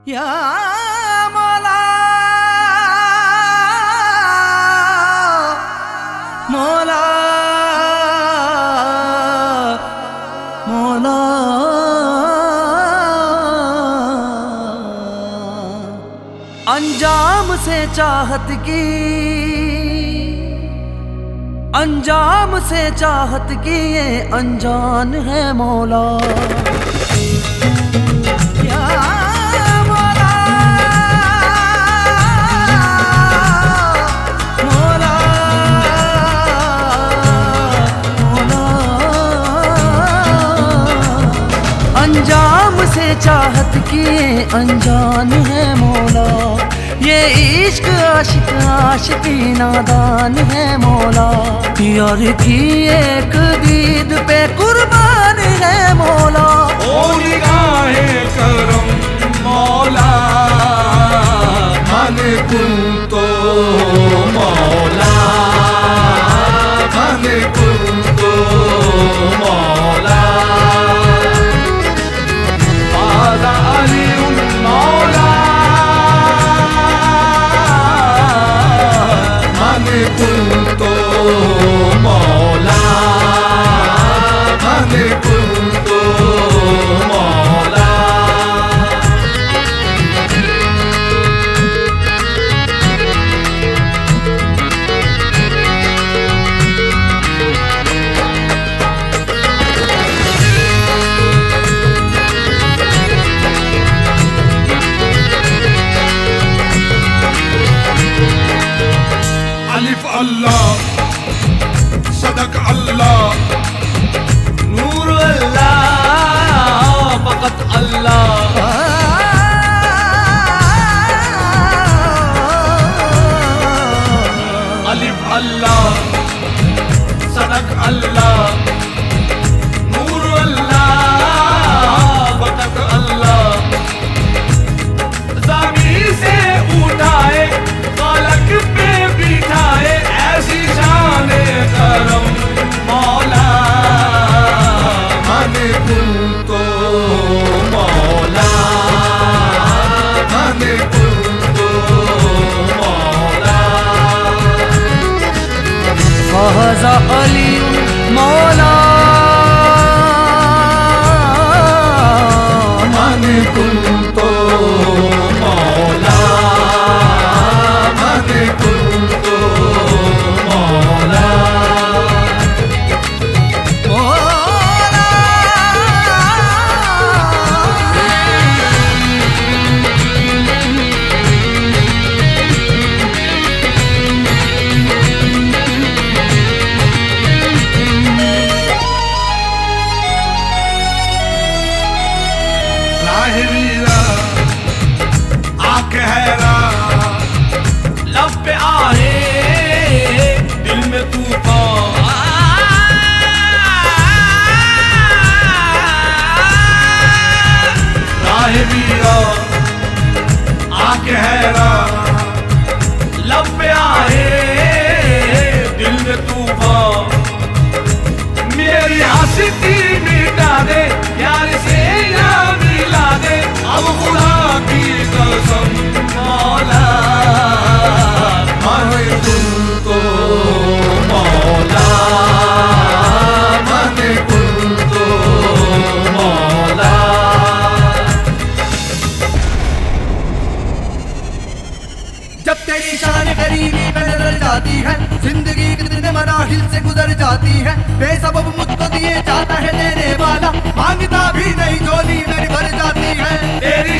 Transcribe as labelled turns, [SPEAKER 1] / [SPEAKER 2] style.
[SPEAKER 1] या मौला मौला मौला अंजाम से चाहत की, अंजाम से चाहत की ये अनजान है मौला। या मौला मौला मौला अंजाम से चाहत की ये अनजान है मौला। ये इश्क आशिक आशिकी नादान है मौला। यार की एक दीद पे कुर्बान है मौला।
[SPEAKER 2] ओ निगाहे करम मौला मन कुल तो मौला मन कुल तो मौला आला अली मौला मन कुल तो मौला मन कुल तो मौला। अलिफ अल्लाह सदक अल्लाह नूर अल्लाह फकत अल्लाह। अलिफ अल्लाह सदक अल्लाह नूर अल्लाह फकत अल्लाह। ज़मीन से उठाए फलक पे बिठाए ऐसी शान करम मौला मन कुल तो मौला मन कुल तो मौला।
[SPEAKER 1] ख्वाजा अली मौला
[SPEAKER 2] मन कुल तो मौला मन कुल तो मौला।
[SPEAKER 1] मौला
[SPEAKER 2] लाहिरीरा आंख हैरा लब पे आहे दिल में तूफान। लाहिरीरा आंख हैरा लब पे आहे दिल में तूफान। मेरी आशिकी मिटा दे यार से यार मिला दे अब खुदा की कसम मौला मन कुल तो मौला मन कुल तो मौला।
[SPEAKER 1] जब तेरी शान करीबी में नजर जाती है, जिंदगी कितने मराहिल से गुजर जाती है। बेसबब मुझको दिए जाता है देने वाला, मांगता भी नहीं झोली मेरी भर जाती है।
[SPEAKER 2] तेरी